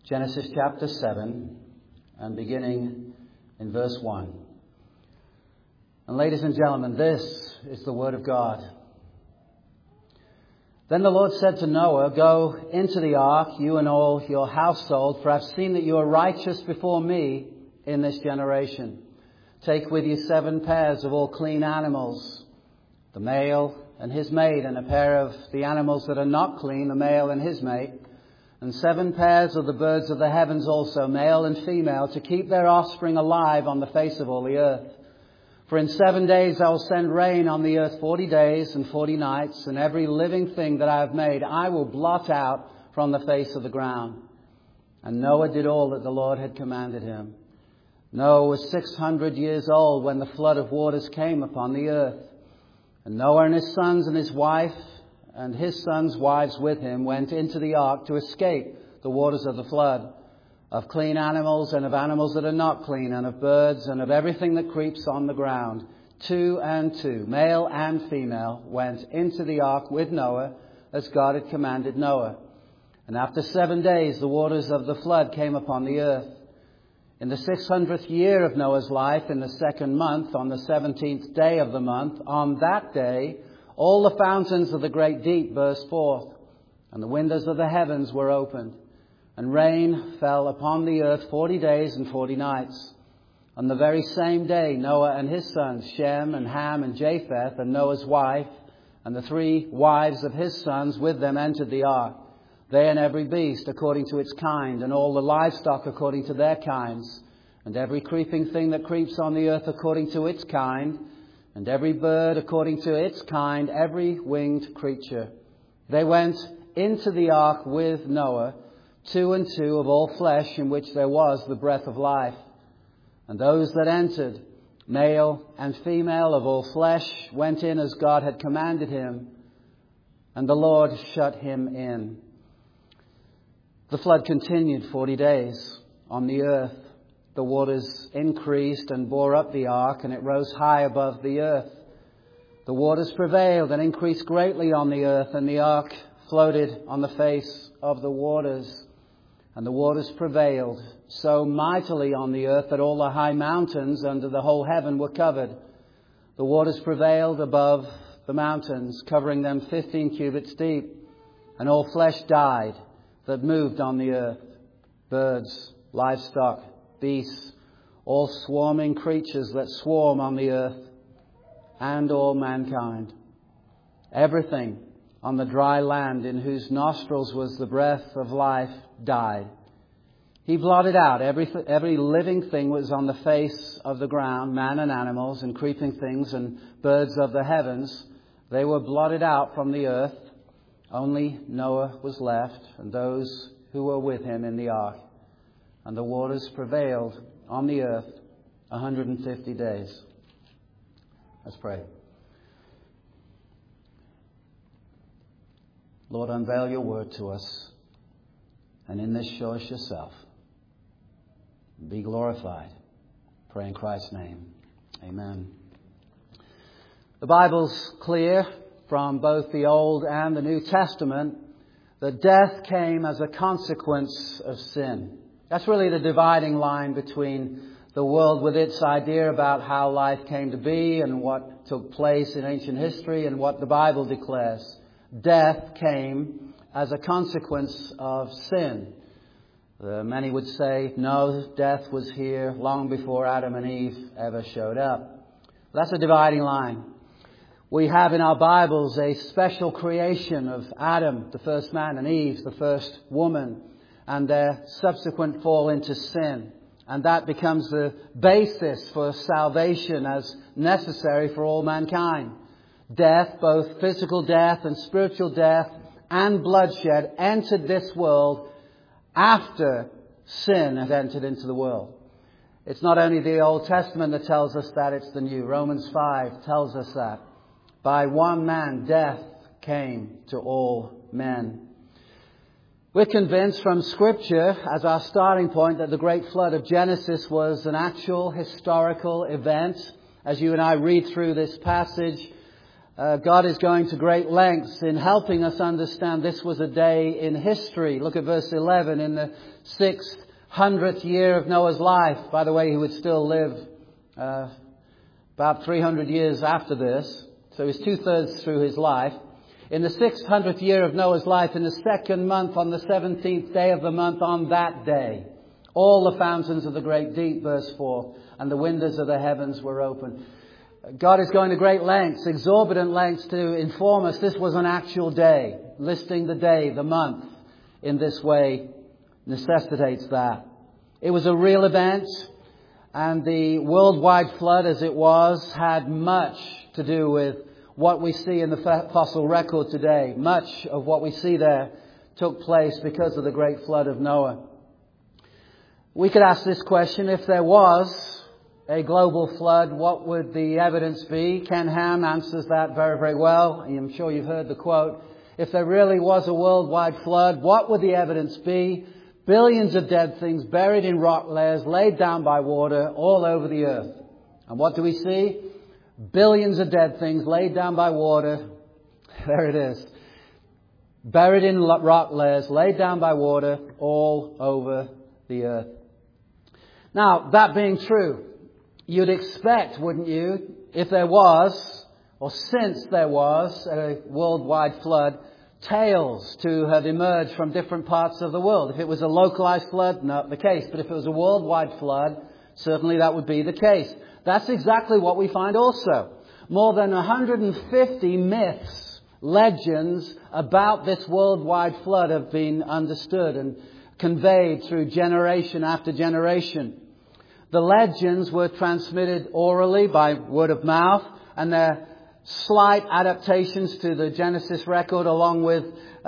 Genesis chapter 7 and beginning in verse 1. And ladies and gentlemen, this is the word of God. Then the Lord said to Noah, "Go into the ark, you and all your household, for I've seen that you are righteous before me in this generation. Take with you 7 pairs of all clean animals, the male and his mate, and a pair of the animals that are not clean, the male and his mate, and 7 pairs of the birds of the heavens also, male and female, to keep their offspring alive on the face of all the earth. For in 7 days I will send rain on the earth 40 days and 40 nights, and every living thing that I have made I will blot out from the face of the ground." And Noah did all that the Lord had commanded him. Noah was 600 years old when the flood of waters came upon the earth. And Noah and his sons and his wife and his sons' wives with him went into the ark to escape the waters of the flood, of clean animals and of animals that are not clean, and of birds and of everything that creeps on the ground. 2 and 2, male and female, went into the ark with Noah as God had commanded Noah. And after 7 days the waters of the flood came upon the earth. In the 600th year of Noah's life, in the 2nd month, on the 17th day of the month, on that day, all the fountains of the great deep burst forth, and the windows of the heavens were opened, and rain fell upon the earth 40 days and 40 nights. On the very same day, Noah and his sons, Shem and Ham and Japheth, and Noah's wife, and the 3 wives of his sons with them entered the ark. They and every beast according to its kind, and all the livestock according to their kinds, and every creeping thing that creeps on the earth according to its kind, and every bird according to its kind, every winged creature. They went into the ark with Noah, 2 and 2 of all flesh, in which there was the breath of life. And those that entered, male and female of all flesh, went in as God had commanded him, and the Lord shut him in. The flood continued 40 days on the earth. The waters increased and bore up the ark, and it rose high above the earth. The waters prevailed and increased greatly on the earth, and the ark floated on the face of the waters. And the waters prevailed so mightily on the earth that all the high mountains under the whole heaven were covered. The waters prevailed above the mountains, covering them 15 cubits deep, and all flesh died that moved on the earth, birds, livestock, beasts, all swarming creatures that swarm on the earth, and all mankind. Everything on the dry land in whose nostrils was the breath of life died. He blotted out every living thing was on the face of the ground, man and animals and creeping things and birds of the heavens. They were blotted out from the earth. Only Noah was left, and those who were with him in the ark. And the waters prevailed on the earth 150 days. Let's pray. Lord, unveil your word to us, and in this show us yourself. Be glorified. Pray in Christ's name. Amen. The Bible's clear from both the Old and the New Testament that death came as a consequence of sin. That's really the dividing line between the world with its idea about how life came to be and what took place in ancient history and what the Bible declares. Death came as a consequence of sin. Many would say, no, death was here long before Adam and Eve ever showed up. That's a dividing line. We have in our Bibles a special creation of Adam, the first man, and Eve, the first woman, and their subsequent fall into sin. And that becomes the basis for salvation as necessary for all mankind. Death, both physical death and spiritual death and bloodshed, entered this world after sin had entered into the world. It's not only the Old Testament that tells us that, it's the New. Romans 5 tells us that. By one man, death came to all men. We're convinced from Scripture as our starting point that the great flood of Genesis was an actual historical event. As you and I read through this passage, God is going to great lengths in helping us understand this was a day in history. Look at verse 11. In the 600th year of Noah's life, by the way, he would still live about 300 years after this. So he's 2/3 through his life. In the 600th year of Noah's life, in the second month, on the 17th day of the month, on that day, all the fountains of the great deep burst forth, and the windows of the heavens were opened. God is going to great lengths, exorbitant lengths, to inform us this was an actual day. Listing the day, the month, in this way necessitates that. It was a real event, and the worldwide flood, as it was, had much to do with what we see in the fossil record today. Much of what we see there took place because of the great flood of Noah. We could ask this question: if there was a global flood, what would the evidence be? Ken Ham answers that very, very well. I'm sure you've heard the quote. If there really was a worldwide flood, what would the evidence be? Billions of dead things buried in rock layers, laid down by water all over the earth. And what do we see? Billions of dead things laid down by water. There it is. Buried in rock layers, laid down by water all over the earth. Now, that being true, you'd expect, wouldn't you, if there was, or since there was, a worldwide flood, tales to have emerged from different parts of the world. If it was a localized flood, not the case. But if it was a worldwide flood, certainly that would be the case. That's exactly what we find also. More than 150 myths, legends about this worldwide flood have been understood and conveyed through generation after generation. The legends were transmitted orally by word of mouth, and they're slight adaptations to the Genesis record, along with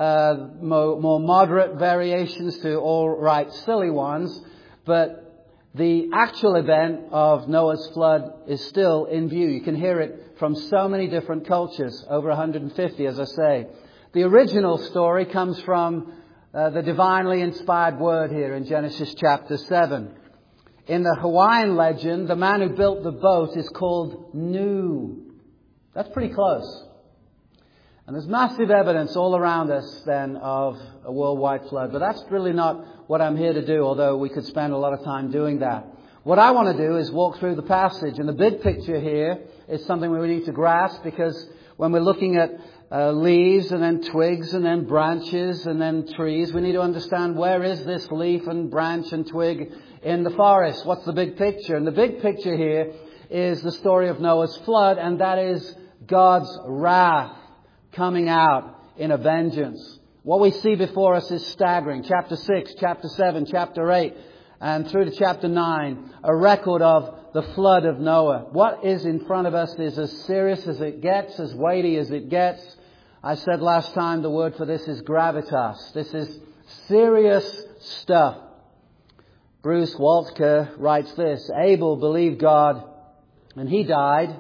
more moderate variations to all right silly ones. But the actual event of Noah's flood is still in view. You can hear it from so many different cultures, over 150, as I say. The original story comes from the divinely inspired word here in Genesis chapter 7. In the Hawaiian legend, the man who built the boat is called Nu. That's pretty close. And there's massive evidence all around us then of a worldwide flood. But that's really not what I'm here to do, although we could spend a lot of time doing that. What I want to do is walk through the passage. And the big picture here is something we need to grasp, because when we're looking at leaves and then twigs and then branches and then trees, we need to understand, where is this leaf and branch and twig in the forest? What's the big picture? And the big picture here is the story of Noah's flood, and that is God's wrath coming out in a vengeance. What we see before us is staggering. Chapter 6, chapter 7, chapter 8, and through to chapter 9, a record of the flood of Noah. What is in front of us is as serious as it gets, as weighty as it gets. I said last time the word for this is gravitas. This is serious stuff. Bruce Waltke writes this: Abel believed God and he died.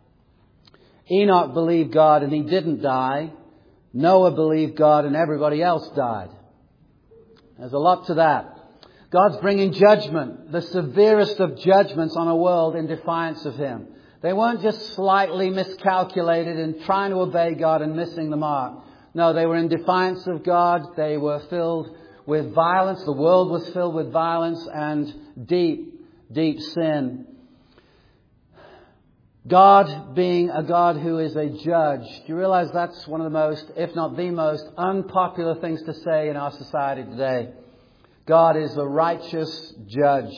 Enoch believed God and he didn't die. Noah believed God and everybody else died. There's a lot to that. God's bringing judgment, the severest of judgments on a world in defiance of Him. They weren't just slightly miscalculated in trying to obey God and missing the mark. No, they were in defiance of God. They were filled with violence. The world was filled with violence and deep, deep sin. God being a God who is a judge. Do you realize that's one of the most, if not the most, unpopular things to say in our society today? God is a righteous judge.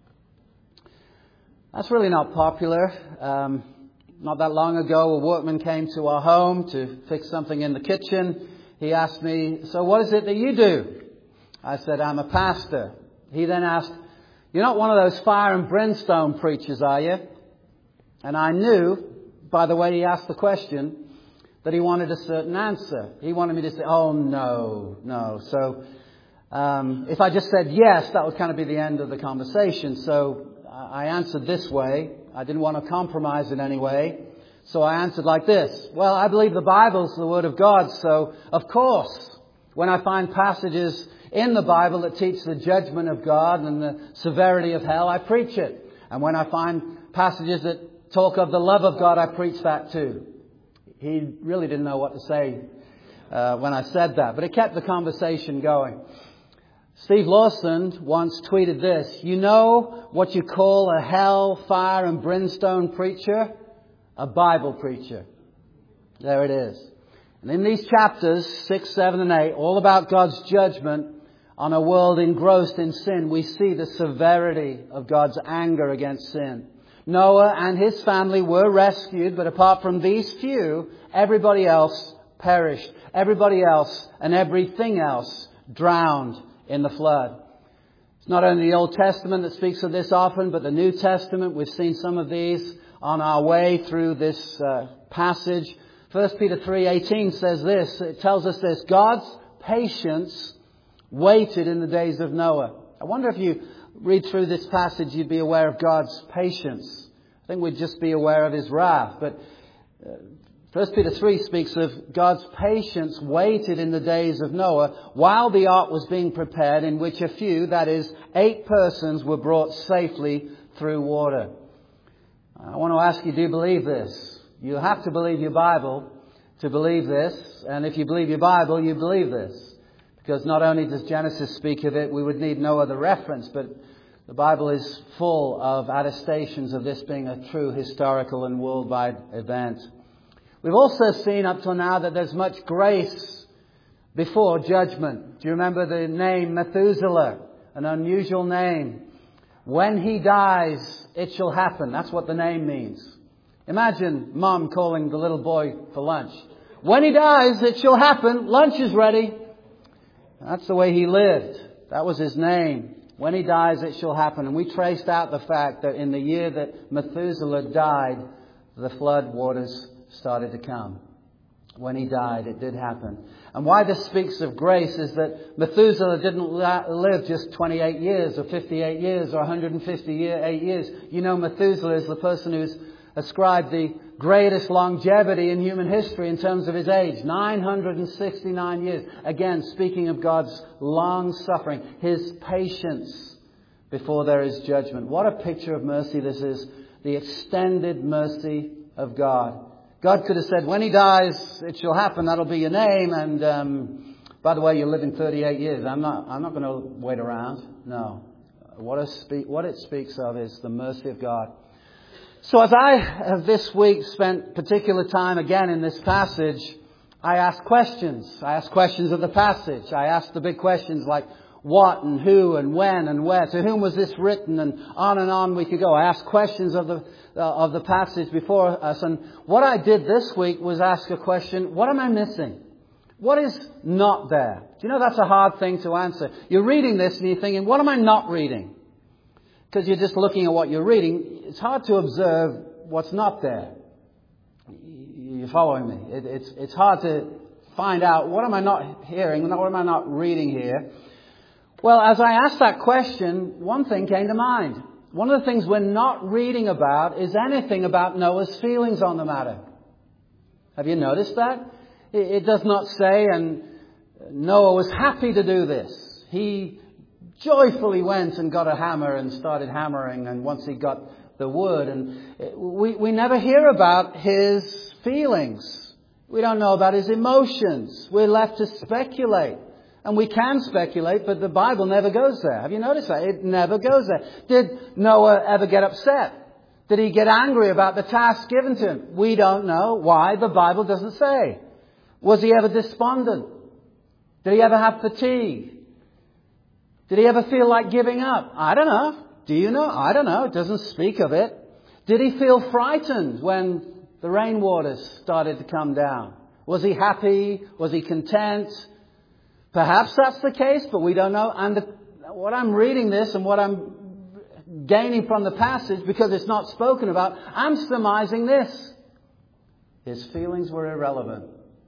That's really not popular. Not that long ago, a workman came to our home to fix something in the kitchen. He asked me, "So what is it that you do?" I said, "I'm a pastor." He then asked, "You're not one of those fire and brimstone preachers, are you?" And I knew, by the way he asked the question, that he wanted a certain answer. He wanted me to say, "Oh, no." So if I just said yes, that would kind of be the end of the conversation. So I answered this way. I didn't want to compromise in any way. So I answered like this: "Well, I believe the Bible's the Word of God. So, of course, when I find passages in the Bible that teach the judgment of God and the severity of hell, I preach it. And when I find passages that talk of the love of God, I preach that too." he really didn't know what to say when I said that, but it kept the conversation going. Steve Lawson once tweeted this: "You know what you call a hell, fire and brimstone preacher? A Bible preacher." There it is. And in these chapters 6, 7 and 8, all about God's judgment on a world engrossed in sin, we see the severity of God's anger against sin. Noah and his family were rescued, but apart from these few, everybody else perished. Everybody else and everything else drowned in the flood. It's not only the Old Testament that speaks of this often, but the New Testament. We've seen some of these on our way through this passage. 1 Peter 3:18 says this. It tells us this: God's patience waited in the days of Noah. I wonder if you read through this passage, you'd be aware of God's patience. I think we'd just be aware of his wrath. But 1 Peter 3 speaks of God's patience waited in the days of Noah while the ark was being prepared, in which a few, that is, 8 persons, were brought safely through water. I want to ask you, do you believe this? You have to believe your Bible to believe this. And if you believe your Bible, you believe this. Because not only does Genesis speak of it, we would need no other reference, but the Bible is full of attestations of this being a true historical and worldwide event. We've also seen up till now that there's much grace before judgment. Do you remember the name Methuselah? An unusual name. When he dies, it shall happen. That's what the name means. Imagine Mom calling the little boy for lunch. When he dies, it shall happen. Lunch is ready. That's the way he lived. That was his name. When he dies, it shall happen. And we traced out the fact that in the year that Methuselah died, the flood waters started to come. When he died, it did happen. And why this speaks of grace is that Methuselah didn't live just 28 years or 58 years or 158 years. You know, Methuselah is the person who's ascribed the greatest longevity in human history in terms of his age. 969 years. Again, speaking of God's long suffering, his patience before there is judgment. What a picture of mercy this is. The extended mercy of God. God could have said, when he dies, it shall happen. That'll be your name. And by the way, you're living 38 years. I'm not going to wait around. No. What it speaks of is the mercy of God. So as I have this week spent particular time again in this passage, I ask questions. I ask questions of the passage. I ask the big questions like what and who and when and where. To whom was this written? And on we could go. I ask questions of the passage before us. And what I did this week was ask a question: what am I missing? What is not there? Do you know that's a hard thing to answer? You're reading this and you're thinking, what am I not reading? Because you're just looking at what you're reading. It's hard to observe what's not there. You're following me? It's hard to find out, what am I not hearing? What am I not reading here? Well, as I asked that question, one thing came to mind. One of the things we're not reading about is anything about Noah's feelings on the matter. Have you noticed that? It does not say, and Noah was happy to do this. He joyfully went and got a hammer and started hammering, and once he got the wood, and we never hear about his feelings. We don't know about his emotions. We're left to speculate. And we can speculate, but the Bible never goes there. Have you noticed that? It never goes there. Did Noah ever get upset? Did he get angry about the task given to him? We don't know. Why? The Bible doesn't say. Was he ever despondent? Did he ever have fatigue? Did he ever feel like giving up? I don't know. Do you know? I don't know. It doesn't speak of it. Did he feel frightened when the rainwaters started to come down? Was he happy? Was he content? Perhaps that's the case, but we don't know. And what I'm reading this and what I'm gaining from the passage, because it's not spoken about, I'm surmising this. His feelings were irrelevant.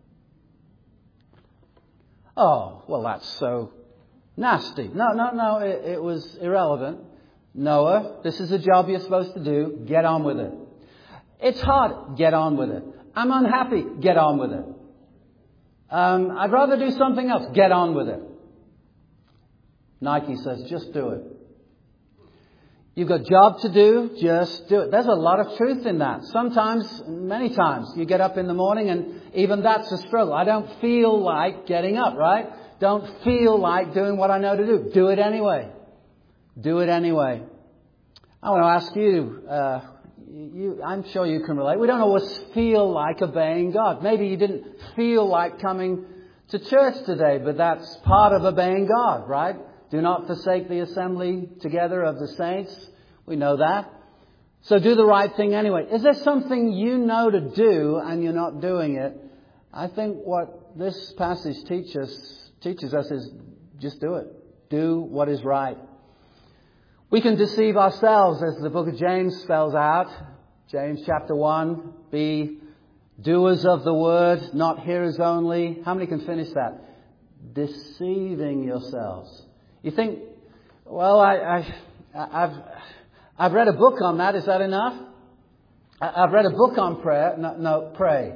Oh, well, that's so nasty. No, it was irrelevant. Noah, this is a job you're supposed to do. Get on with it. It's hard. Get on with it. I'm unhappy. Get on with it. I'd rather do something else. Get on with it. Nike says, just do it. You've got a job to do, just do it. There's a lot of truth in that. Sometimes, many times, you get up in the morning and even that's a struggle. I don't feel like getting up, right? Don't feel like doing what I know to do. Do it anyway. Do it anyway. I want to ask you, I'm sure you can relate. We don't always feel like obeying God. Maybe you didn't feel like coming to church today, but that's part of obeying God, right? Do not forsake the assembly together of the saints. We know that. So do the right thing anyway. Is there something you know to do and you're not doing it? I think what this passage teaches us is just do it. Do what is right. We can deceive ourselves, as the book of James spells out. James chapter 1, be doers of the word, not hearers only. How many can finish that? Deceiving yourselves. You think, well, I've read a book on that. Is that enough? I've read a book on prayer. No, pray.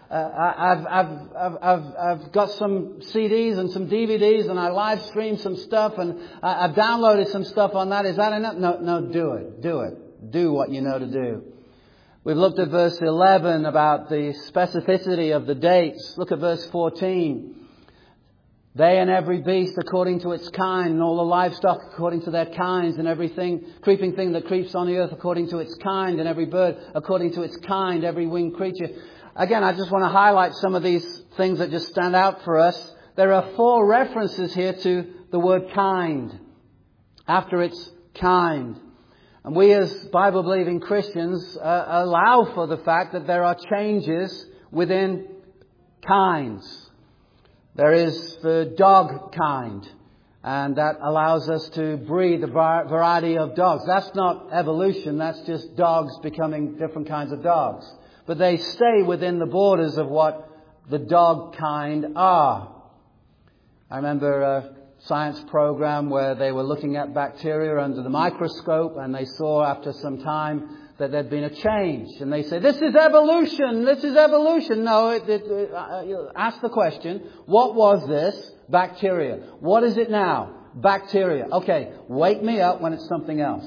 I've got some CDs and some DVDs and I live streamed some stuff and I've downloaded some stuff on that. Is that enough? No, do it. Do it. Do what you know to do. We've looked at verse 11 about the specificity of the dates. Look at verse 14. They and every beast according to its kind, and all the livestock according to their kinds, and everything, creeping thing that creeps on the earth according to its kind, and every bird according to its kind, every winged creature. Again, I just want to highlight some of these things that just stand out for us. There are 4 references here to the word kind, after its kind. And we as Bible-believing Christians allow for the fact that there are changes within kinds. There is the dog kind, and that allows us to breed a variety of dogs. That's not evolution, that's just dogs becoming different kinds of dogs. But they stay within the borders of what the dog kind are. I remember a science program where they were looking at bacteria under the microscope, and they saw after some time that there'd been a change. And they say, this is evolution, this is evolution. No, ask the question, what was this? Bacteria. What is it now? Bacteria. Okay, wake me up when it's something else.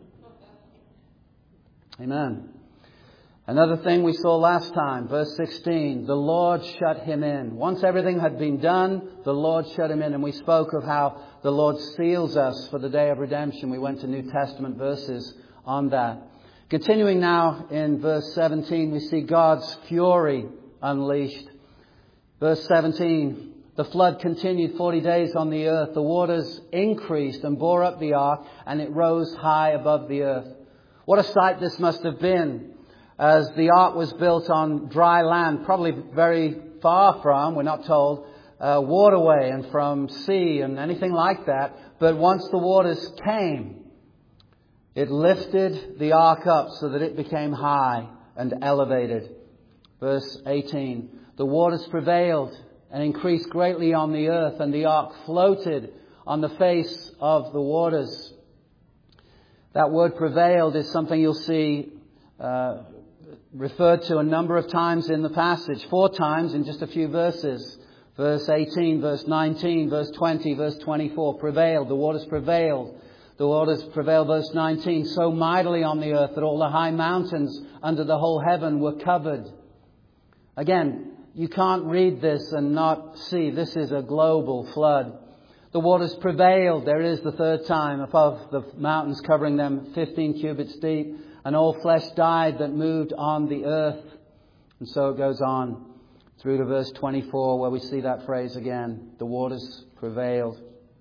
Amen. Another thing we saw last time, verse 16, the Lord shut him in. Once everything had been done, the Lord shut him in. And we spoke of how the Lord seals us for the day of redemption. We went to New Testament verses on that. Continuing now in verse 17, we see God's fury unleashed. Verse 17, the flood continued 40 days on the earth. The waters increased and bore up the ark, and it rose high above the earth. What a sight this must have been, as the ark was built on dry land, probably very far from, we're not told, waterway and from sea and anything like that. But once the waters came, it lifted the ark up so that it became high and elevated. Verse 18, the waters prevailed and increased greatly on the earth, and the ark floated on the face of the waters. That word prevailed is something you'll see referred to a number of times in the passage. 4 times in just a few verses. Verse 18, verse 19, verse 20, verse 24. Prevailed. The waters prevailed. The waters prevailed, verse 19, so mightily on the earth that all the high mountains under the whole heaven were covered. Again, you can't read this and not see this is a global flood. The waters prevailed, there is the 3rd time, above the mountains covering them 15 cubits deep. And all flesh died that moved on the earth. And so it goes on through to verse 24 where we see that phrase again. The waters prevailed.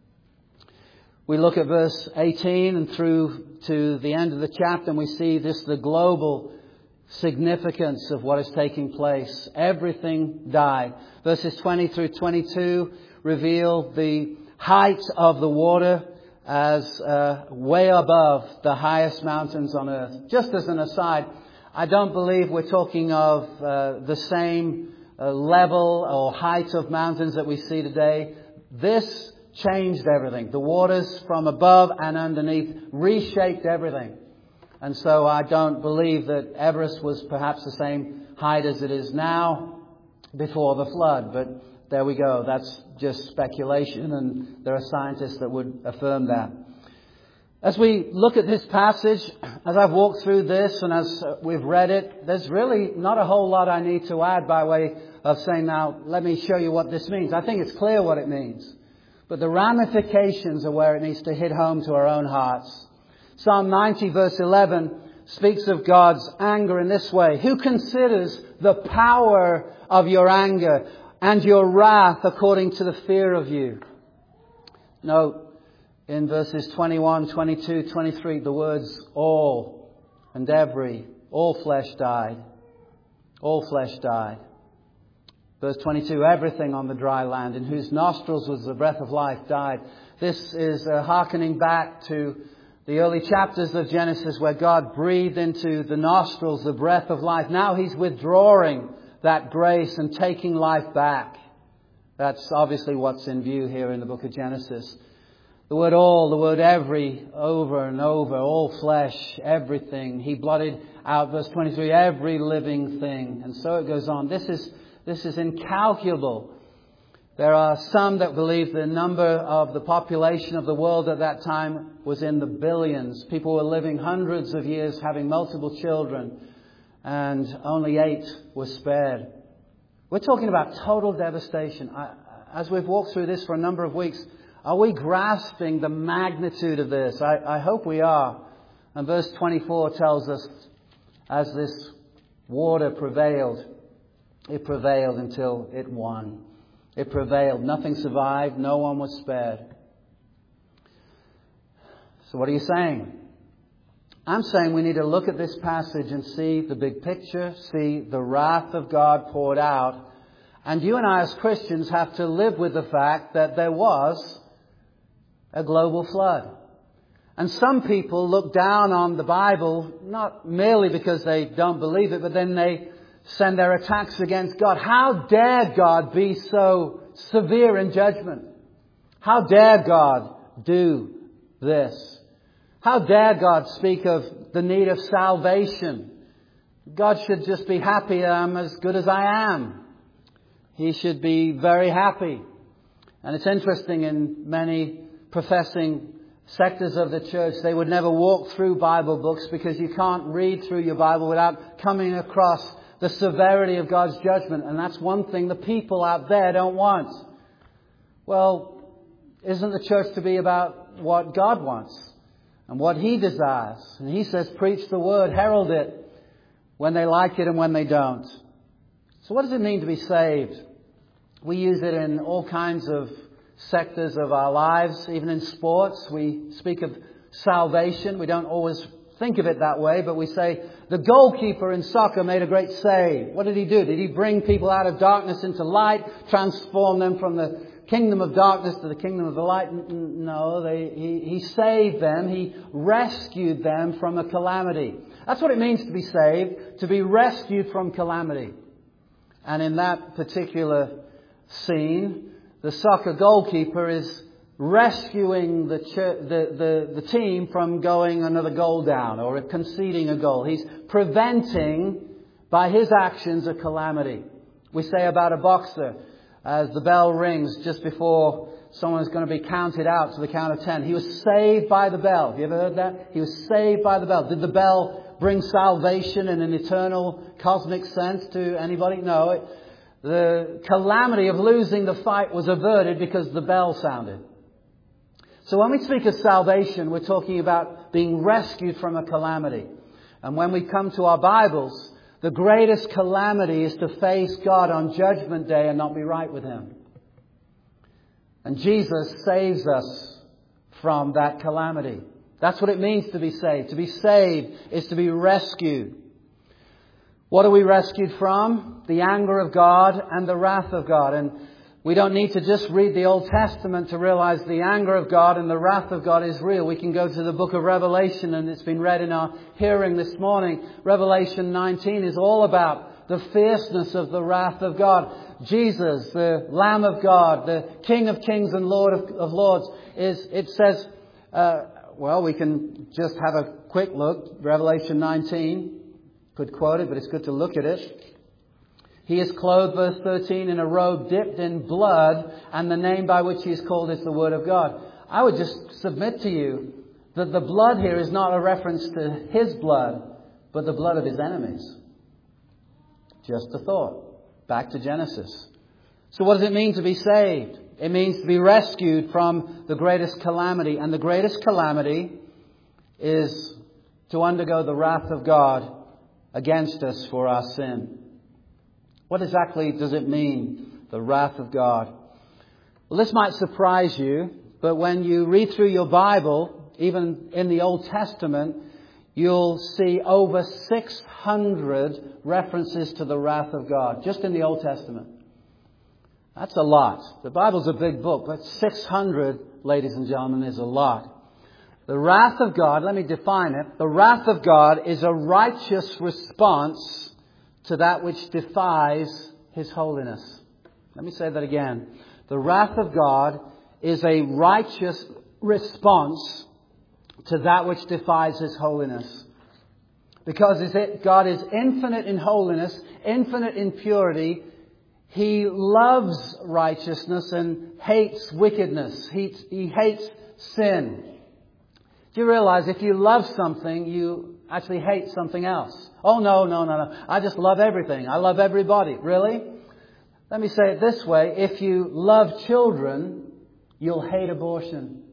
We look at verse 18 and through to the end of the chapter, and we see the global significance of what is taking place. Everything died. Verses 20 through 22 reveal the height of the water as way above the highest mountains on earth. Just as an aside, I don't believe we're talking of the same level or height of mountains that we see today. This changed everything. The waters from above and underneath reshaped everything. And so I don't believe that Everest was perhaps the same height as it is now before the flood. But there we go. That's just speculation, and there are scientists that would affirm that. As we look at this passage, as I've walked through this and as we've read it, there's really not a whole lot I need to add by way of saying, now, let me show you what this means. I think it's clear what it means. But the ramifications are where it needs to hit home to our own hearts. Psalm 90 verse 11 speaks of God's anger in this way. Who considers the power of your anger and your wrath according to the fear of you? Note in verses 21, 22, 23, the words all and every, all flesh died. All flesh died. Verse 22, everything on the dry land in whose nostrils was the breath of life died. This is hearkening back to the early chapters of Genesis where God breathed into the nostrils the breath of life. Now He's withdrawing that grace and taking life back. That's obviously what's in view here in the book of Genesis. The word all, the word every, over and over, all flesh, everything. He blotted out, verse 23, every living thing. And so it goes on. This is incalculable. There are some that believe the number of the population of the world at that time was in the billions. People were living hundreds of years, having multiple children, and only 8 were spared. We're talking about total devastation. As we've walked through this for a number of weeks, are we grasping the magnitude of this? I hope we are. And verse 24 tells us, as this water prevailed, it prevailed until it won. It prevailed. Nothing survived. No one was spared. So what are you saying? I'm saying we need to look at this passage and see the big picture, see the wrath of God poured out. And you and I as Christians have to live with the fact that there was a global flood. And some people look down on the Bible, not merely because they don't believe it, but then they send their attacks against God. How dare God be so severe in judgment? How dare God do this? How dare God speak of the need of salvation? God should just be happy I'm as good as I am. He should be very happy. And it's interesting, in many professing sectors of the church, they would never walk through Bible books because you can't read through your Bible without coming across the severity of God's judgment. And that's one thing the people out there don't want. Well, isn't the church to be about what God wants and what He desires? And He says, preach the word, herald it, when they like it and when they don't. So what does it mean to be saved? We use it in all kinds of sectors of our lives. Even in sports, we speak of salvation. We don't always think of it that way, but we say the goalkeeper in soccer made a great save. What did he do? Did he bring people out of darkness into light, transform them from the kingdom of darkness to the kingdom of the light? No, he saved them. He rescued them from a calamity. That's what it means to be saved, to be rescued from calamity. And in that particular scene, the soccer goalkeeper is rescuing the team from going another goal down or conceding a goal. He's preventing, by his actions, a calamity. We say about a boxer, as the bell rings just before someone is going to be counted out to the count of 10, he was saved by the bell. Have you ever heard that? He was saved by the bell. Did the bell bring salvation in an eternal cosmic sense to anybody? No. The calamity of losing the fight was averted because the bell sounded. So when we speak of salvation, we're talking about being rescued from a calamity. And when we come to our Bibles, the greatest calamity is to face God on Judgment Day and not be right with Him. And Jesus saves us from that calamity. That's what it means to be saved. To be saved is to be rescued. What are we rescued from? The anger of God and the wrath of God. And we don't need to just read the Old Testament to realize the anger of God and the wrath of God is real. We can go to the book of Revelation, and it's been read in our hearing this morning. Revelation 19 is all about the fierceness of the wrath of God. Jesus, the Lamb of God, the King of Kings and Lord of Lords, it says, we can just have a quick look. Revelation 19, could quote it, but it's good to look at it. He is clothed, verse 13, in a robe dipped in blood, and the name by which He is called is the Word of God. I would just submit to you that the blood here is not a reference to his blood, but the blood of his enemies. Just a thought. Back to Genesis. So what does it mean to be saved? It means to be rescued from the greatest calamity. And the greatest calamity is to undergo the wrath of God against us for our sin. What exactly does it mean, the wrath of God? Well, this might surprise you, but when you read through your Bible, even in the Old Testament, you'll see over 600 references to the wrath of God, just in the Old Testament. That's a lot. The Bible's a big book, but 600, ladies and gentlemen, is a lot. The wrath of God, let me define it. The wrath of God is a righteous response to that which defies His holiness. Let me say that again. The wrath of God is a righteous response to that which defies His holiness. Because God is infinite in holiness, infinite in purity. He loves righteousness and hates wickedness. He hates sin. Do you realize if you love something, you actually hate something else? Oh, no. I just love everything. I love everybody. Really? Let me say it this way. If you love children, you'll hate abortion.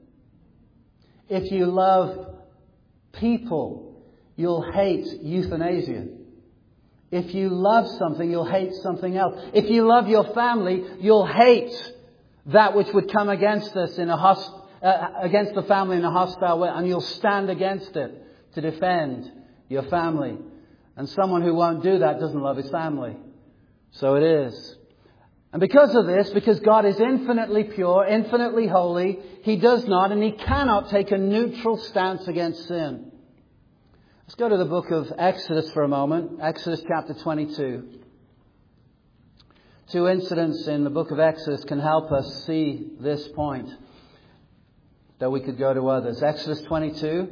If you love people, you'll hate euthanasia. If you love something, you'll hate something else. If you love your family, you'll hate that which would come against us against the family in a hostile way, and you'll stand against it to defend your family. And someone who won't do that doesn't love his family. So it is. And because of this, because God is infinitely pure, infinitely holy, He does not and He cannot take a neutral stance against sin. Let's go to the book of Exodus for a moment. Exodus chapter 22. Two incidents in the book of Exodus can help us see this point, though we could go to others. Exodus 22.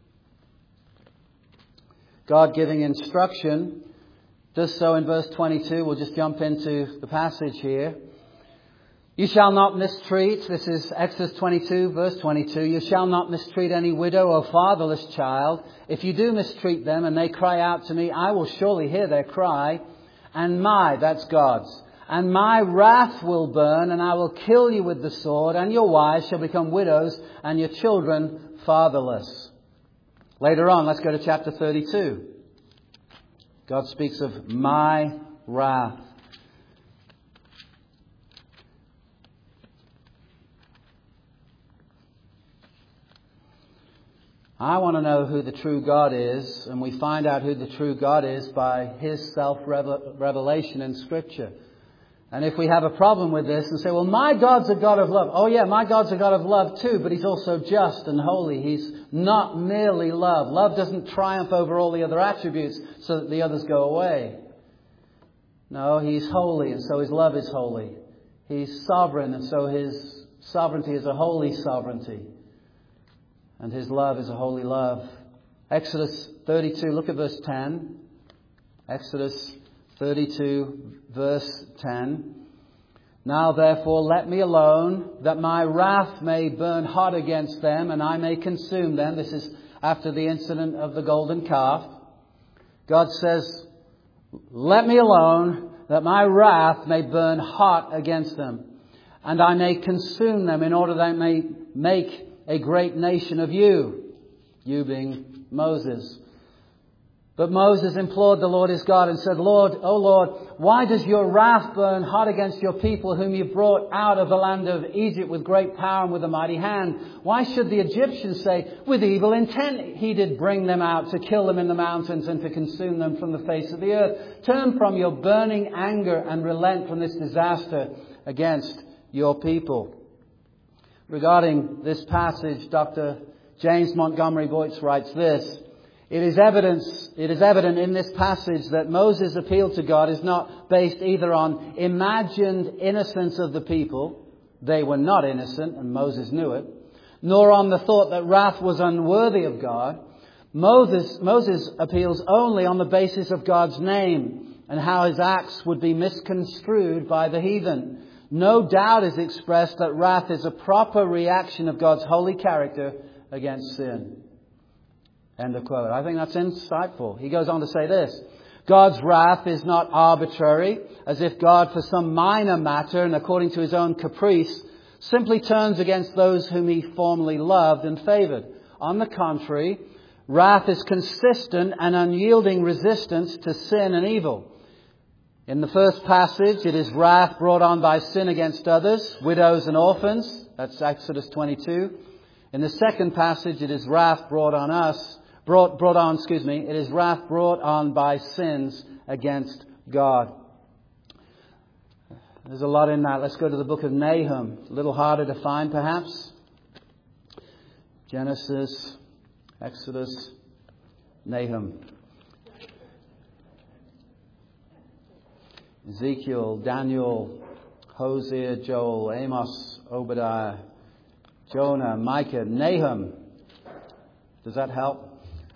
God giving instruction does so in verse 22. We'll just jump into the passage here. You shall not mistreat, this is Exodus 22, verse 22. You shall not mistreat any widow or fatherless child. If you do mistreat them and they cry out to me, I will surely hear their cry. And that's God's. And my wrath will burn, and I will kill you with the sword, and your wives shall become widows, and your children fatherless. Later on, let's go to chapter 32. God speaks of my wrath. I want to know who the true God is, and we find out who the true God is by His self-revelation in Scripture. And if we have a problem with this and say, well, my God's a God of love. Oh yeah, my God's a God of love too, but He's also just and holy. He's not merely love. Love doesn't triumph over all the other attributes so that the others go away. No, He's holy, and so His love is holy. He's sovereign, and so His sovereignty is a holy sovereignty. And His love is a holy love. Exodus 32, look at verse 10. Exodus 32, verse 10. Now therefore let me alone, that my wrath may burn hot against them, and I may consume them. This is after the incident of the golden calf. God says, let me alone, that my wrath may burn hot against them, and I may consume them, in order that I may make a great nation of you. You being Moses. But Moses implored the Lord his God and said, Lord, O Lord, why does your wrath burn hot against your people whom you brought out of the land of Egypt with great power and with a mighty hand? Why should the Egyptians say, with evil intent he did bring them out to kill them in the mountains and to consume them from the face of the earth? Turn from your burning anger and relent from this disaster against your people. Regarding this passage, Dr. James Montgomery Boyce writes this. It is evident in this passage that Moses' appeal to God is not based either on imagined innocence of the people. They were not innocent, and Moses knew it. Nor on the thought that wrath was unworthy of God. Moses appeals only on the basis of God's name and how His acts would be misconstrued by the heathen. No doubt is expressed that wrath is a proper reaction of God's holy character against sin. End of quote. I think that's insightful. He goes on to say this. God's wrath is not arbitrary, as if God, for some minor matter and according to his own caprice, simply turns against those whom he formerly loved and favoured. On the contrary, wrath is consistent and unyielding resistance to sin and evil. In the first passage, it is wrath brought on by sin against others, widows and orphans. That's Exodus 22. In the second passage, it is wrath brought on, by sins against God. There's a lot in that. Let's go to the book of Nahum. A little harder to find, perhaps. Genesis, Exodus, Nahum. Ezekiel, Daniel, Hosea, Joel, Amos, Obadiah, Jonah, Micah, Nahum. Does that help?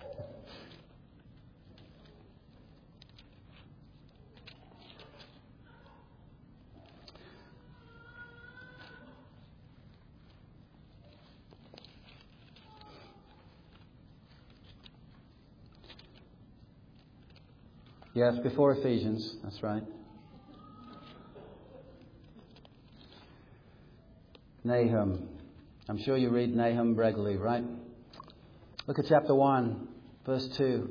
Yes, before Ephesians. That's right. Nahum. I'm sure you read Nahum regularly, right? Look at chapter 1, verse 2.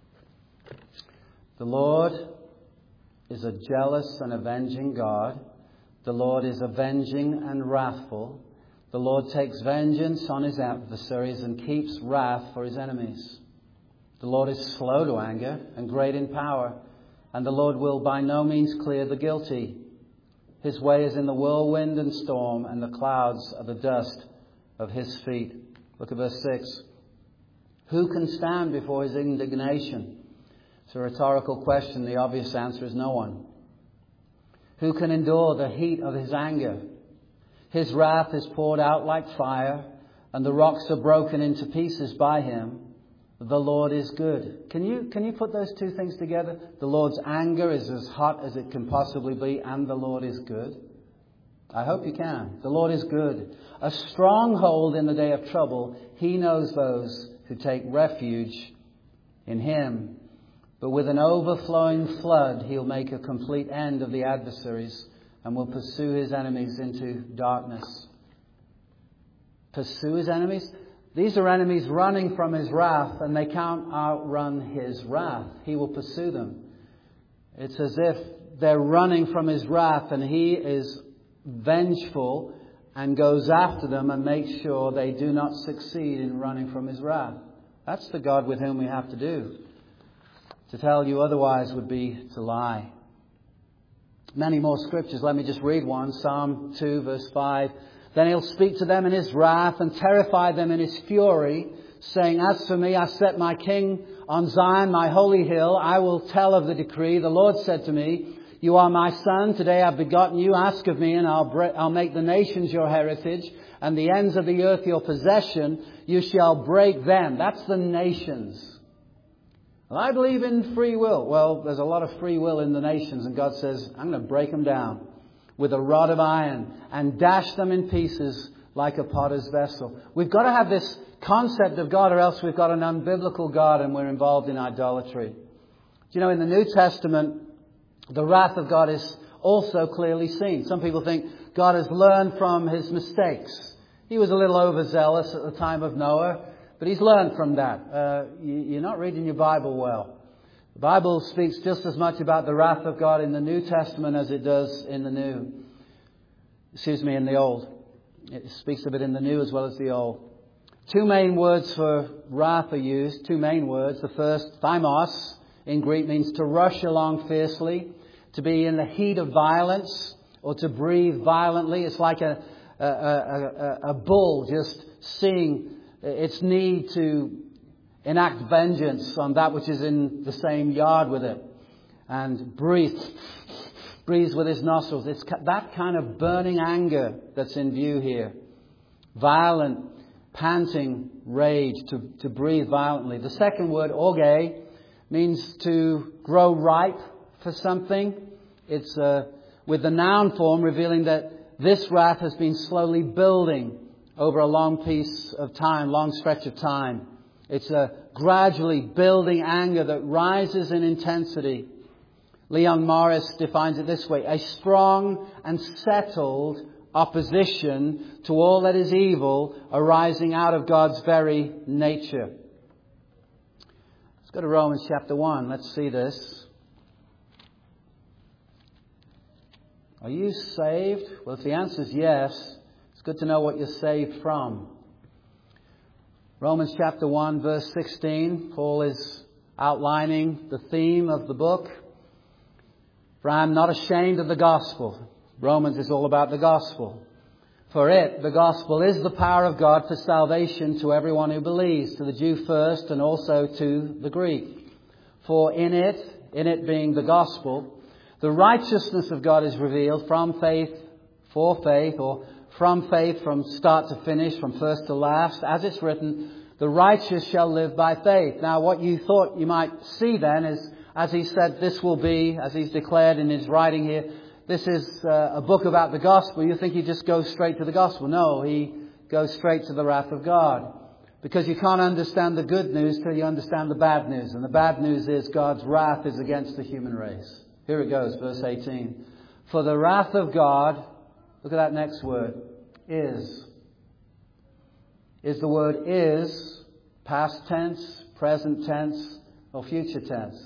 The Lord is a jealous and avenging God. The Lord is avenging and wrathful. The Lord takes vengeance on his adversaries and keeps wrath for his enemies. The Lord is slow to anger and great in power, and the Lord will by no means clear the guilty. His way is in the whirlwind and storm, and the clouds are the dust of his feet. Look at verse 6. Who can stand before his indignation? It's a rhetorical question. The obvious answer is no one. Who can endure the heat of his anger? His wrath is poured out like fire, and the rocks are broken into pieces by him. The Lord is good. Can you put those two things together? The Lord's anger is as hot as it can possibly be, and the Lord is good. I hope you can. The Lord is good. A stronghold in the day of trouble. He knows those who take refuge in him. But with an overflowing flood, he'll make a complete end of the adversaries and will pursue his enemies into darkness. Pursue his enemies? These are enemies running from his wrath, and they can't outrun his wrath. He will pursue them. It's as if they're running from his wrath, and he is vengeful and goes after them and makes sure they do not succeed in running from his wrath. That's the God with whom we have to do. To tell you otherwise would be to lie. Many more scriptures. Let me just read one. Psalm 2, verse 5. Then he'll speak to them in his wrath and terrify them in his fury, saying, As for me, I set my king on Zion, my holy hill. I will tell of the decree. The Lord said to me, You are my son. Today I've begotten you. Ask of me, and I'll make the nations your heritage, and the ends of the earth your possession. You shall break them. That's the nations. Well, I believe in free will. Well, there's a lot of free will in the nations, and God says, I'm going to break them down with a rod of iron and dash them in pieces like a potter's vessel. We've got to have this concept of God, or else we've got an unbiblical God and we're involved in idolatry. You know, in the New Testament, the wrath of God is also clearly seen. Some people think God has learned from his mistakes. He was a little overzealous at the time of Noah, but he's learned from that. You're not reading your Bible well. The Bible speaks just as much about the wrath of God in the New Testament as it does in the in the Old. It speaks of it in the New as well as the Old. Two main words for wrath are used. Two main words. The first, thymos, in Greek means to rush along fiercely, to be in the heat of violence, or to breathe violently. It's like a bull just seeing its need to enact vengeance on that which is in the same yard with it, and breathes with his nostrils. It's that kind of burning anger that's in view here. Violent, panting rage, to breathe violently. The second word, orge, means to grow ripe for something. It's with the noun form revealing that this wrath has been slowly building over a long piece of time, long stretch of time. It's a gradually building anger that rises in intensity. Leon Morris defines it this way: a strong and settled opposition to all that is evil arising out of God's very nature. Let's go to Romans chapter 1. Let's see this. Are you saved? Well, if the answer is yes, it's good to know what you're saved from. Romans chapter 1, verse 16. Paul is outlining the theme of the book. For I am not ashamed of the gospel. Romans is all about the gospel. For it, the gospel, is the power of God for salvation to everyone who believes, to the Jew first and also to the Greek. For in it being the gospel, the righteousness of God is revealed from faith for faith, or from faith from start to finish, from first to last. As it's written, the righteous shall live by faith. Now, what you thought you might see then is, as he said, this will be, as he's declared in his writing here, this is a book about the gospel. You think he just goes straight to the gospel. No, he goes straight to the wrath of God. Because you can't understand the good news till you understand the bad news. And the bad news is God's wrath is against the human race. Here it goes, verse 18. For the wrath of God, look at that next word, is. Is the word is past tense, present tense, or future tense?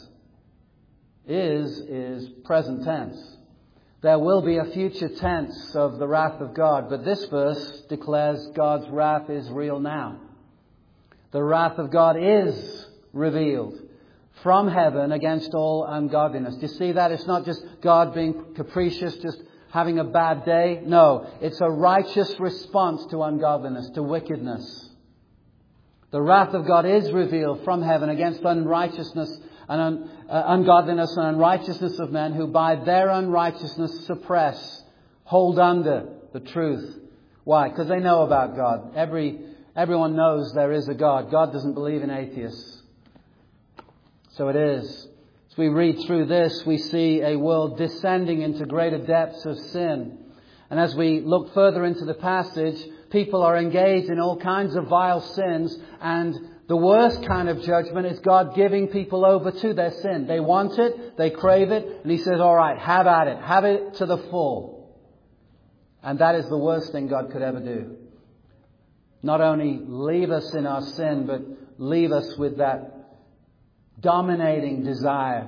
Is present tense. There will be a future tense of the wrath of God, but this verse declares God's wrath is real now. The wrath of God is revealed from heaven against all ungodliness. Do you see that? It's not just God being capricious, just having a bad day. No, it's a righteous response to ungodliness, to wickedness. The wrath of God is revealed from heaven against unrighteousness and ungodliness and unrighteousness of men who by their unrighteousness suppress, hold under the truth. Why? Because they know about God. Everyone knows there is a God. God doesn't believe in atheists. So it is. As we read through this, we see a world descending into greater depths of sin. And as we look further into the passage, people are engaged in all kinds of vile sins, and the worst kind of judgment is God giving people over to their sin. They want it, they crave it, and He says, all right, have at it. Have it to the full. And that is the worst thing God could ever do. Not only leave us in our sin, but leave us with that dominating desire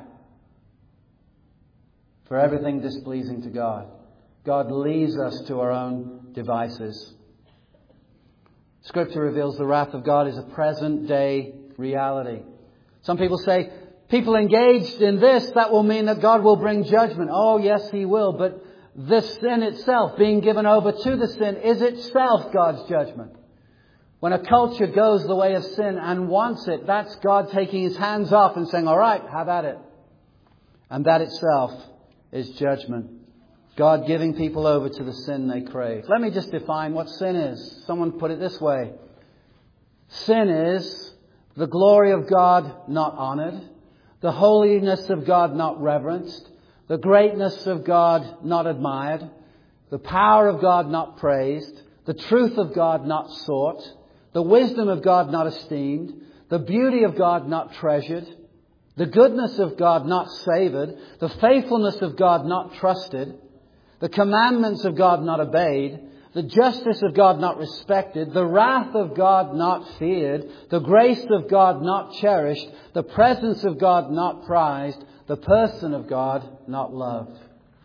for everything displeasing to God. God leaves us to our own devices. Scripture reveals the wrath of God is a present day reality. Some people say, people engaged in this, that will mean that God will bring judgment. Oh, yes, He will. But this sin itself, being given over to the sin, is itself God's judgment. When a culture goes the way of sin and wants it, that's God taking His hands off and saying, all right, have at it. And that itself is judgment. God giving people over to the sin they crave. Let me just define what sin is. Someone put it this way. Sin is the glory of God not honored, the holiness of God not reverenced, the greatness of God not admired, the power of God not praised, the truth of God not sought, the wisdom of God not esteemed, the beauty of God not treasured, the goodness of God not savoured, the faithfulness of God not trusted, the commandments of God not obeyed, the justice of God not respected, the wrath of God not feared, the grace of God not cherished, the presence of God not prized, the person of God not loved.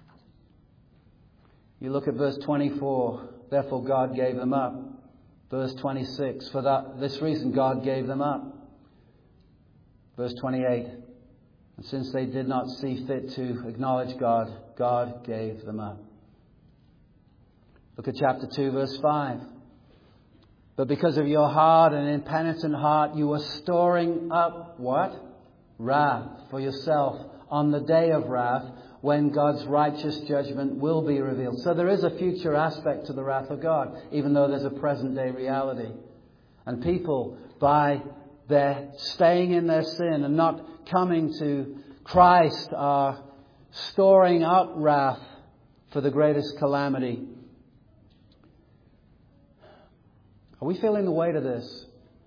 You look at verse 24, therefore God gave them up. Verse 26, for this reason God gave them up. Verse 28, and since they did not see fit to acknowledge God, God gave them up. Look at chapter 2, verse 5. But because of your hard and impenitent heart, you are storing up what? Wrath for yourself on the day of wrath, when God's righteous judgment will be revealed. So there is a future aspect to the wrath of God, even though there's a present day reality. And people, by their staying in their sin and not coming to Christ, are storing up wrath for the greatest calamity. Are we feeling the weight of this?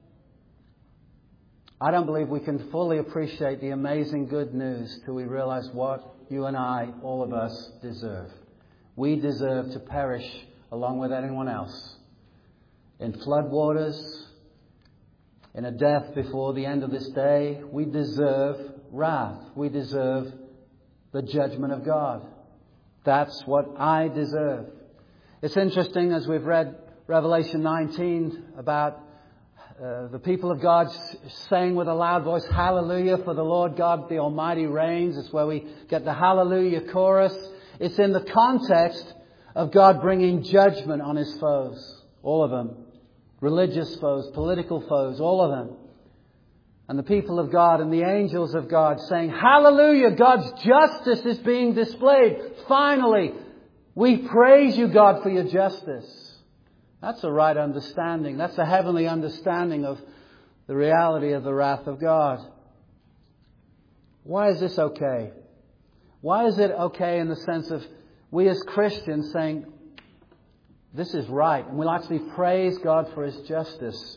I don't believe we can fully appreciate the amazing good news till we realize what you and I, all of us, deserve. We deserve to perish along with anyone else. In floodwaters, in a death before the end of this day, we deserve wrath. We deserve the judgment of God. That's what I deserve. It's interesting, as we've read Revelation 19 about the people of God saying with a loud voice, "Hallelujah, for the Lord God the Almighty reigns." It's where we get the Hallelujah chorus. It's in the context of God bringing judgment on His foes. All of them. Religious foes, political foes, all of them. And the people of God and the angels of God saying, "Hallelujah, God's justice is being displayed. Finally, we praise you, God, for your justice." That's a right understanding. That's a heavenly understanding of the reality of the wrath of God. Why is this okay? Why is it okay in the sense of we as Christians saying, this is right, and we'll actually praise God for His justice?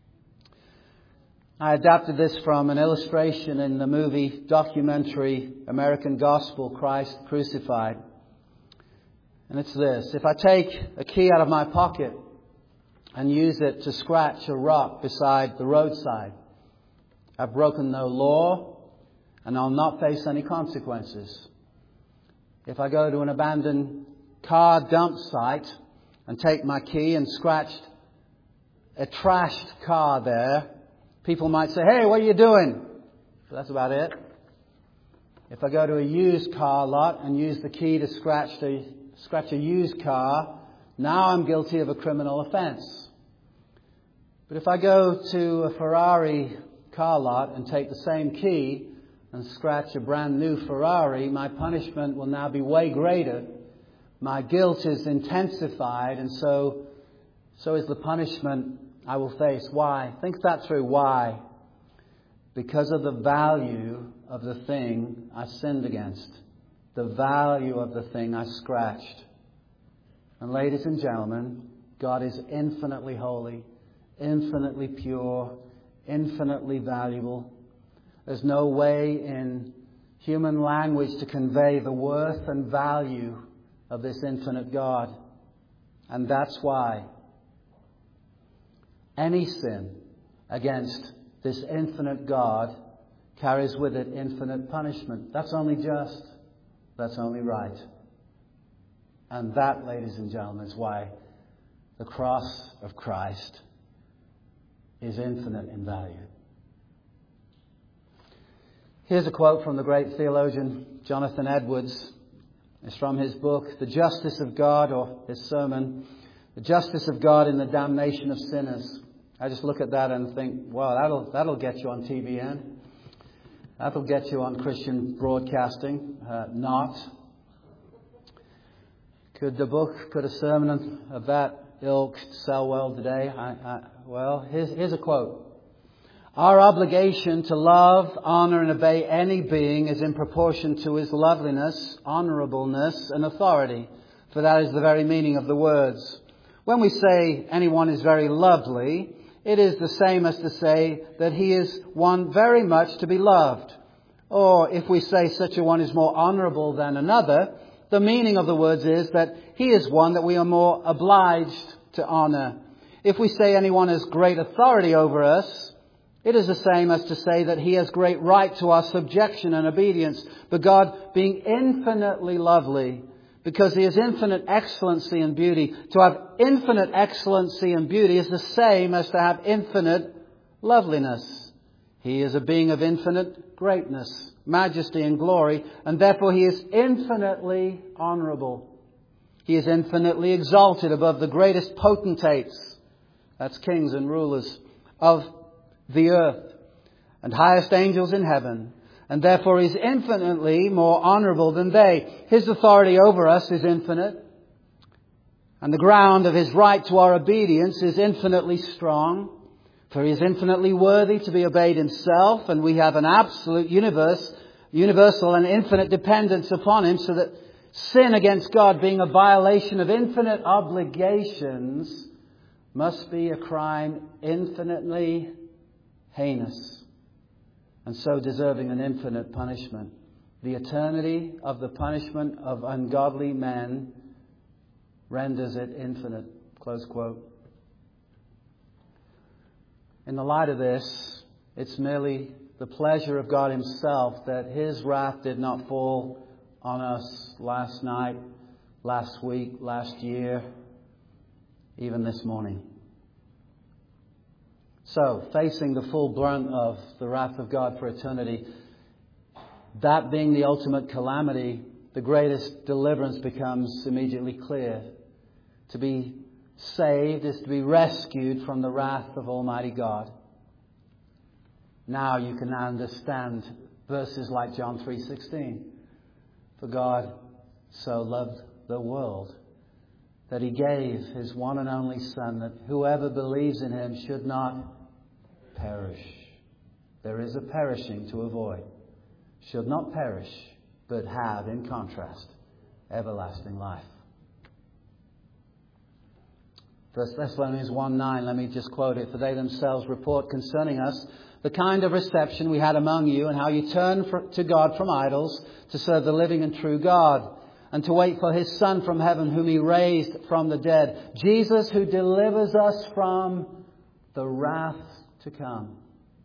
I adapted this from an illustration in the movie documentary American Gospel, Christ Crucified. And it's this. If I take a key out of my pocket and use it to scratch a rock beside the roadside, I've broken no law and I'll not face any consequences. If I go to an abandoned car dump site and take my key and scratch a trashed car there, people might say, "Hey, what are you doing?" But that's about it. If I go to a used car lot and use the key to scratch a used car, now I'm guilty of a criminal offence. But if I go to a Ferrari car lot and take the same key and scratch a brand new Ferrari, my punishment will now be way greater. My guilt is intensified, and so is the punishment I will face. Why? Think that through. Why? Because of the value of the thing I sinned against. The value of the thing I scratched. And ladies and gentlemen, God is infinitely holy, infinitely pure, infinitely valuable. There's no way in human language to convey the worth and value of this infinite God. And that's why any sin against this infinite God carries with it infinite punishment. That's only just. That's only right. And that, ladies and gentlemen, is why the cross of Christ is infinite in value. Here's a quote from the great theologian Jonathan Edwards. It's from his book, The Justice of God, or his sermon, The Justice of God in the Damnation of Sinners. I just look at that and think, wow, that'll get you on TBN. That'll get you on Christian broadcasting. Not. Could a sermon of that ilk sell well today? Here's a quote. Our obligation to love, honor, and obey any being is in proportion to his loveliness, honorableness, and authority. For that is the very meaning of the words. When we say anyone is very lovely, it is the same as to say that he is one very much to be loved. Or if we say such a one is more honorable than another, the meaning of the words is that he is one that we are more obliged to honor. If we say anyone has great authority over us, it is the same as to say that he has great right to our subjection and obedience. But God, being infinitely lovely, because he has infinite excellency and beauty, to have infinite excellency and beauty is the same as to have infinite loveliness. He is a being of infinite greatness, majesty, and glory, and therefore he is infinitely honorable. He is infinitely exalted above the greatest potentates, that's kings and rulers, of the earth, and highest angels in heaven, and therefore is infinitely more honorable than they. His authority over us is infinite, and the ground of his right to our obedience is infinitely strong, for he is infinitely worthy to be obeyed himself, and we have an absolute universal and infinite dependence upon him, so that sin against God, being a violation of infinite obligations, must be a crime infinitely heinous and so deserving an infinite punishment. The eternity of the punishment of ungodly men renders it infinite. Close quote. In the light of this, it's merely the pleasure of God Himself that His wrath did not fall on us last night, last week, last year, even this morning. So, facing the full brunt of the wrath of God for eternity, that being the ultimate calamity, the greatest deliverance becomes immediately clear. To be saved is to be rescued from the wrath of Almighty God. Now you can understand verses like John 3:16. For God so loved the world that He gave His one and only Son, that whoever believes in Him should not perish. There is a perishing to avoid. Should not perish, but have, in contrast, everlasting life. 1 Thessalonians 1:9, let me just quote it. For they themselves report concerning us the kind of reception we had among you, and how you turned to God from idols to serve the living and true God, and to wait for His Son from heaven, whom He raised from the dead, Jesus, who delivers us from the wrath to come.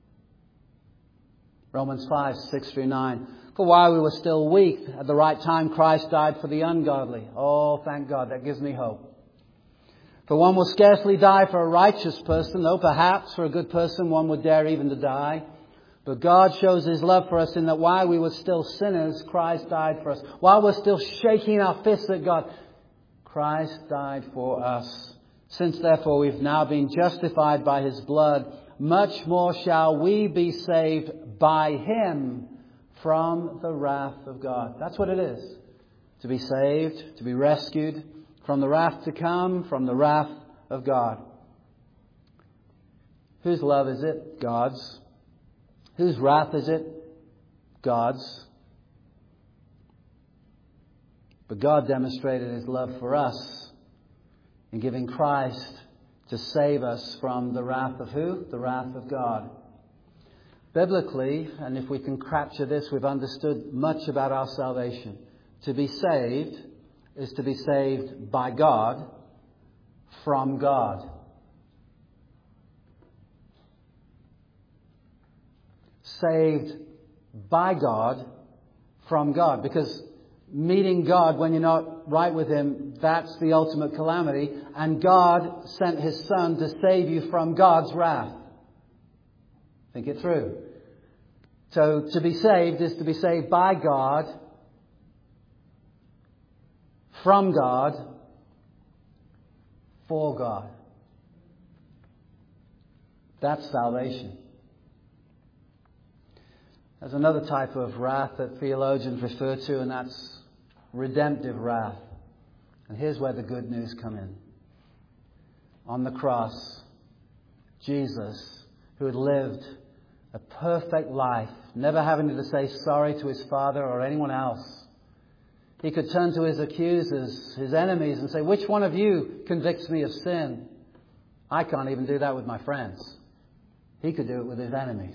Romans 5:6-9. For while we were still weak, at the right time Christ died for the ungodly. Oh, thank God, that gives me hope. For one will scarcely die for a righteous person, though perhaps for a good person one would dare even to die. But God shows His love for us in that while we were still sinners, Christ died for us. While we're still shaking our fists at God, Christ died for us. Since therefore we've now been justified by His blood, much more shall we be saved by Him from the wrath of God. That's what it is. To be saved, to be rescued from the wrath to come, from the wrath of God. Whose love is it? God's. Whose wrath is it? God's. But God demonstrated His love for us in giving Christ to save us from the wrath of who? The wrath of God. Biblically, and if we can capture this, we've understood much about our salvation. To be saved is to be saved by God, from God. Saved by God, from God. Because meeting God when you're not right with Him, that's the ultimate calamity. And God sent His Son to save you from God's wrath. Think it through. So to be saved is to be saved by God, from God, for God. That's salvation. There's another type of wrath that theologians refer to, and that's redemptive wrath. And here's where the good news come in. On the cross, Jesus, who had lived a perfect life, never having to say sorry to His Father or anyone else, He could turn to His accusers, His enemies, and say, which one of you convicts me of sin? I can't even do that with my friends. He could do it with His enemies.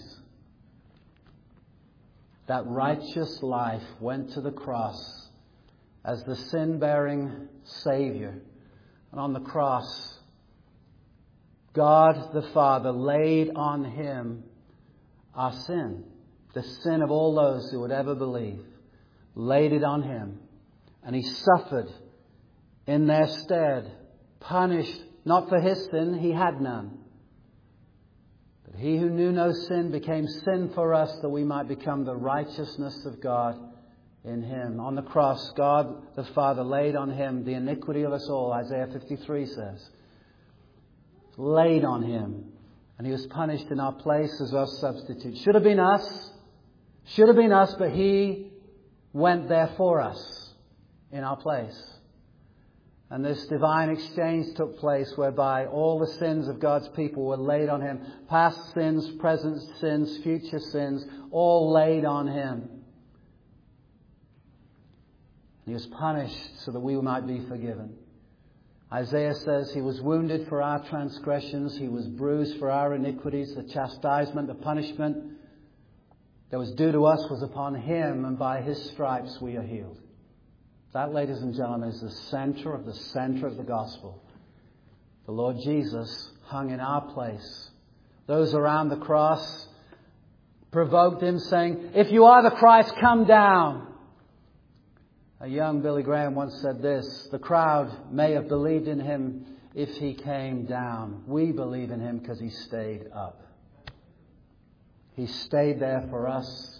That righteous life went to the cross as the sin-bearing Savior. And on the cross, God the Father laid on Him our sin, the sin of all those who would ever believe, laid it on Him. And He suffered in their stead, punished not for His sin, He had none. But He who knew no sin became sin for us, that we might become the righteousness of God in Him. On the cross, God the Father laid on Him the iniquity of us all, Isaiah 53 says. Laid on Him. And He was punished in our place as our substitute. Should have been us. Should have been us, but He went there for us in our place. And this divine exchange took place whereby all the sins of God's people were laid on Him. Past sins, present sins, future sins, all laid on Him. He was punished so that we might be forgiven. Isaiah says he was wounded for our transgressions. He was bruised for our iniquities. The chastisement, the punishment that was due to us was upon him, and by his stripes we are healed. That, ladies and gentlemen, is the center of the gospel. The Lord Jesus hung in our place. Those around the cross provoked him, saying, "If you are the Christ, come down." A young Billy Graham once said this: "The crowd may have believed in him if he came down. We believe in him because he stayed up." He stayed there for us.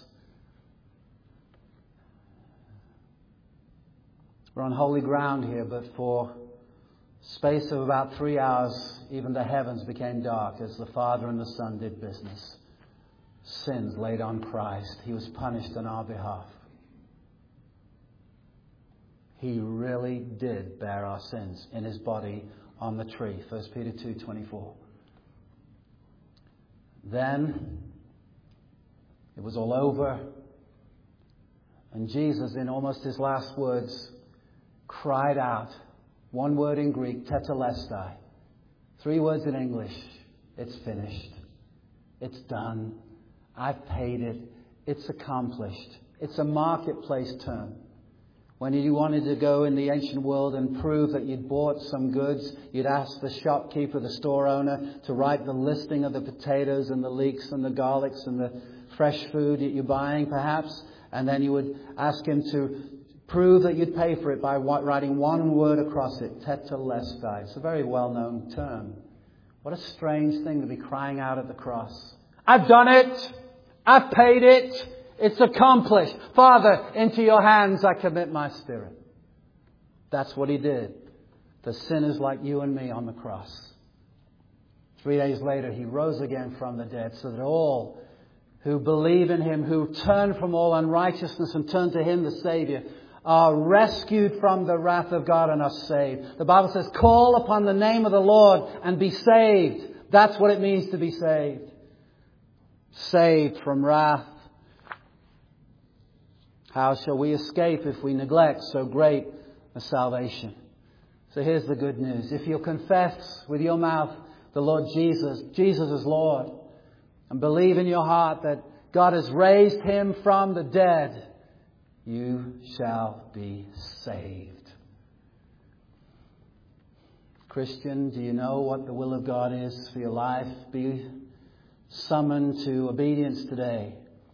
We're on holy ground here, but for space of about 3 hours, even the heavens became dark as the Father and the Son did business. Sins laid on Christ. He was punished on our behalf. He really did bear our sins in his body on the tree. 1 Peter 2:24. Then it was all over. And Jesus, in almost his last words, cried out. One word in Greek, tetelestai. 3 words in English. It's finished. It's done. I've paid it. It's accomplished. It's a marketplace term. When you wanted to go in the ancient world and prove that you'd bought some goods, you'd ask the shopkeeper, the store owner, to write the listing of the potatoes and the leeks and the garlics and the fresh food that you're buying, perhaps. And then you would ask him to prove that you'd pay for it by writing one word across it, tetelestai. It's a very well-known term. What a strange thing to be crying out at the cross. I've done it. I've paid it. It's accomplished. Father, into your hands I commit my spirit. That's what he did for sinners like you and me on the cross. 3 days later, he rose again from the dead so that all who believe in him, who turn from all unrighteousness and turn to him, the Savior, are rescued from the wrath of God and are saved. The Bible says, call upon the name of the Lord and be saved. That's what it means to be saved. Saved from wrath. How shall we escape if we neglect so great a salvation? So here's the good news. If you'll confess with your mouth the Lord Jesus, Jesus is Lord, and believe in your heart that God has raised him from the dead, you shall be saved. Christian, do you know what the will of God is for your life? Be summoned to obedience today.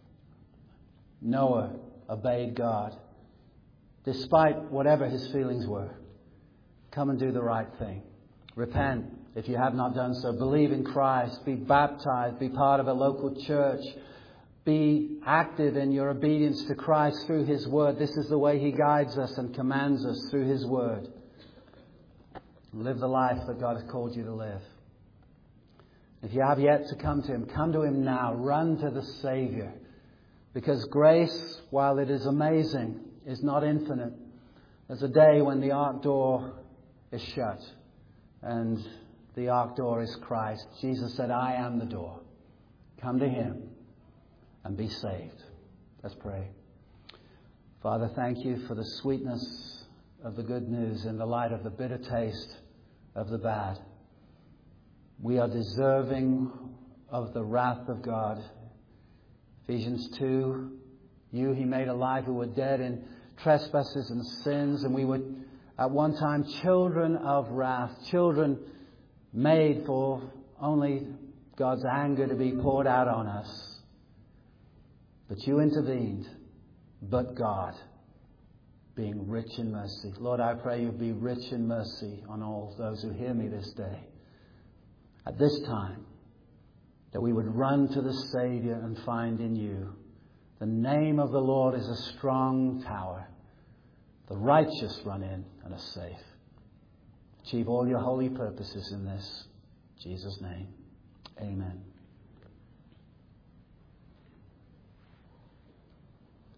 Noah obeyed God, despite whatever his feelings were. Come and do the right thing. Repent if you have not done so. Believe in Christ. Be baptized. Be part of a local church. Be active in your obedience to Christ through his word. This is the way he guides us and commands us, through his word. Live the life that God has called you to live. If you have yet to come to him now. Run to the Savior. Because grace, while it is amazing, is not infinite. There's a day when the ark door is shut. And the ark door is Christ. Jesus said, I am the door. Come to him and be saved. Let's pray. Father, thank you for the sweetness of the good news in the light of the bitter taste of the bad. We are deserving of the wrath of God. Ephesians 2, he made alive who were dead in trespasses and sins, and we were at one time children of wrath, children made for only God's anger to be poured out on us. But you intervened, but God, being rich in mercy. Lord, I pray you be rich in mercy on all those who hear me this day. At this time, that we would run to the Savior and find in you. The name of the Lord is a strong tower. The righteous run in and are safe. Achieve all your holy purposes in this. In Jesus' name, amen.